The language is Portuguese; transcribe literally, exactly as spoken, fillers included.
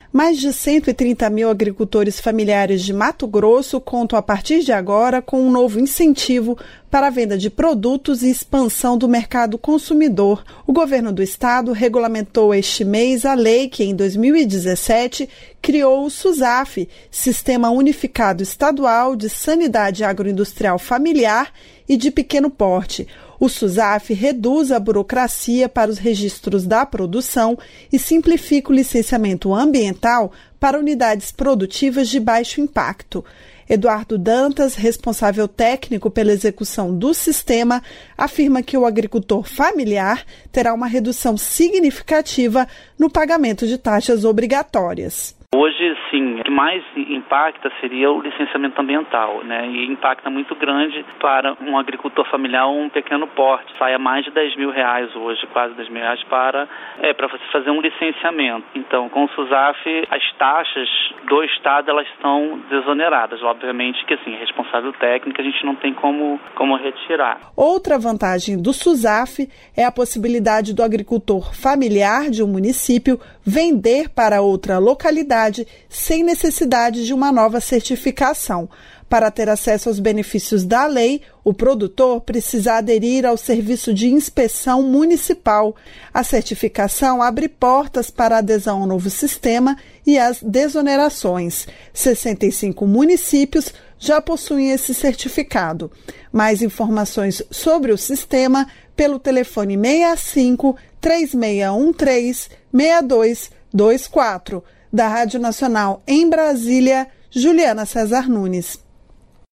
Mais de cento e trinta mil agricultores familiares de Mato Grosso contam a partir de agora com um novo incentivo para a venda de produtos e expansão do mercado consumidor. O governo do estado regulamentou este mês a lei que, em dois mil e dezessete, criou o SUSAF, Sistema Unificado Estadual de Sanidade Agroindustrial Familiar e de Pequeno Porte. O SUSAF reduz a burocracia para os registros da produção e simplifica o licenciamento ambiental para unidades produtivas de baixo impacto. Eduardo Dantas, responsável técnico pela execução do sistema, afirma que o agricultor familiar terá uma redução significativa no pagamento de taxas obrigatórias. Hoje, sim, o que mais impacta seria o licenciamento ambiental, né? E impacta muito grande para um agricultor familiar ou um pequeno porte. Sai a mais de dez mil reais hoje, quase dez mil reais para, é, para você fazer um licenciamento. Então, com o SUSAF, as taxas do estado elas estão desoneradas. Obviamente que, assim, responsável técnico a gente não tem como, como retirar. Outra vantagem do SUSAF é a possibilidade do agricultor familiar de um município vender para outra localidade sem necessidade de uma nova certificação. Para ter acesso aos benefícios da lei, o produtor precisa aderir ao Serviço de Inspeção Municipal. A certificação abre portas para a adesão ao novo sistema e as desonerações. sessenta e cinco municípios já possuem esse certificado. Mais informações sobre o sistema pelo telefone seis cinco, três seis um três, seis dois dois quatro. Da Rádio Nacional em Brasília, Juliana César Nunes.